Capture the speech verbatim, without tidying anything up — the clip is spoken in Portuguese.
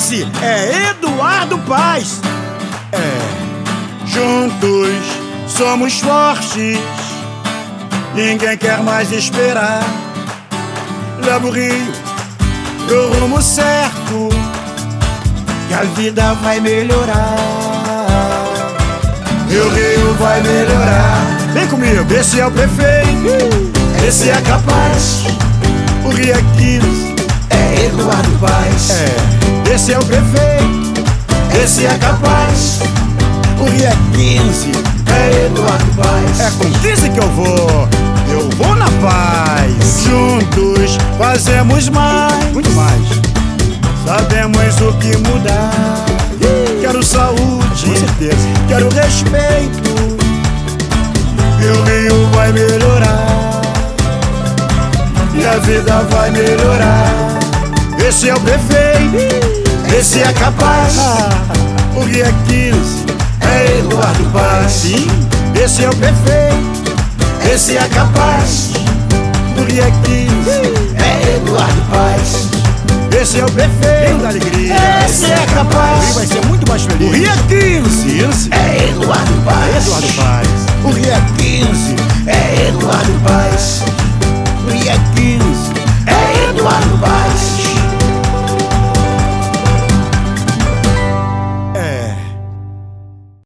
Esse é Eduardo Paes. É, juntos somos fortes, ninguém quer mais esperar. Leva o Rio pro rumo certo, que a vida vai melhorar. E o Rio vai melhorar. Vem comigo, esse é o prefeito, esse é capaz. O Rio é quinze, é Eduardo Paes. É, esse é o prefeito, esse é capaz. O Rio é quinze, é Eduardo Paes. É com quinze que eu vou, eu vou na paz. Juntos fazemos mais, muito mais. Sabemos o que mudar. Quero saúde, com certeza. Quero respeito. E o Rio vai melhorar, e a vida vai melhorar. Esse é o prefeito, esse é capaz. O Rio é quinze, é Eduardo Paes. Sim, esse é o prefeito, esse é capaz. O Rio é quinze, é Eduardo Paes. Esse é o prefeito da alegria, esse é capaz. O Rio vai ser muito mais feliz. O Rio é quinze, é Eduardo Paes. Eduardo Paes. O Rio é quinze, é Eduardo Paes.